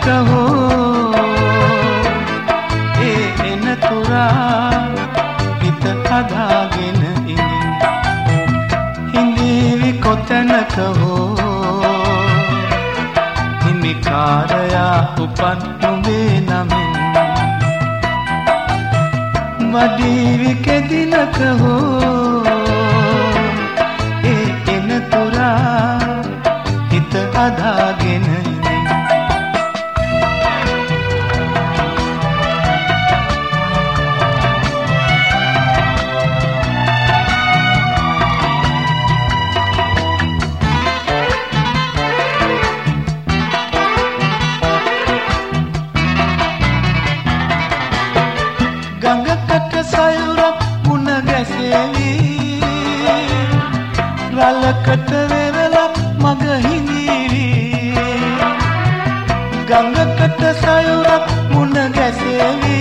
තැනක හෝ ඒ එන තුරා හිත හදාගෙන හිඳීවි කොතැනක හෝ හිමිකාරයා උපන් නුඹේ නමින් වඩීවි කෙදිනක හෝ ඒ එන තුරා හිත හදාගෙන ගඟකට සයුරක් මුණ ගැසෙවි රලකට වෙරළක් මග හිඳීවි ගඟකට සයුරක් මුණ ගැසෙවි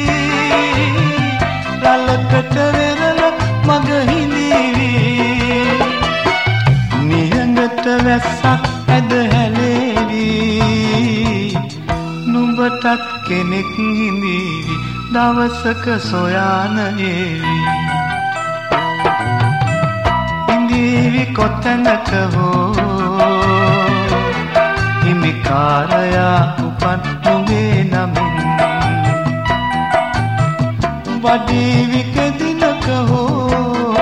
රලකට වෙරළක් මග හිඳීවි නිහඬට වැස්සක් ඇද හැලේවි නුඹටත් කෙනෙක් හිඳීවි දවසක සොයාන ඒවි හිඳීවි කොතැනක හෝ හිමිකාරයා උපන් නුඹේ නමින් වඩීවි කෙදිනක හෝ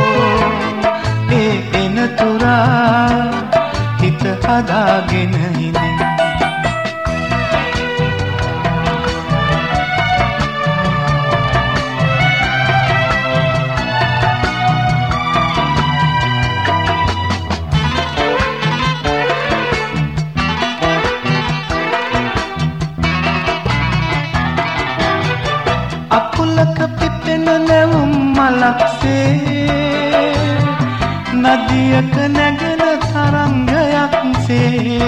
ඒ එන තුරා හිත හදාගෙන හිඳි අකුලක පිපෙන නැවුම් මලක්සේ නදියක නැගෙන තරංගයක්සේ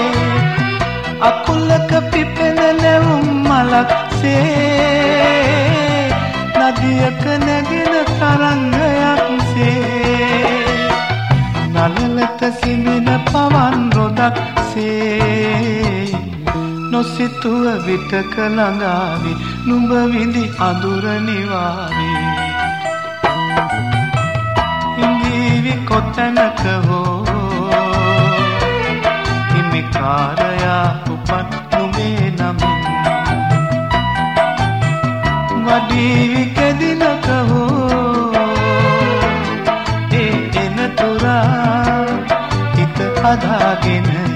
අකුලක පිපෙන නැවුම් මලක්සේ නදියක නැගෙන තරංගයක්සේ නළලට සිඳින පවන් රොදක්සේ නොසිතුව විටක ළඟාවි නුඹ විඳි අඳුර නිවාවි හිඳීවි කොතැනක හෝ හිමිකාරයා උපන් නුඹේ නමින් වඩීවි කෙදිනක හෝ ඒ එන තුරා හිත හදාගෙන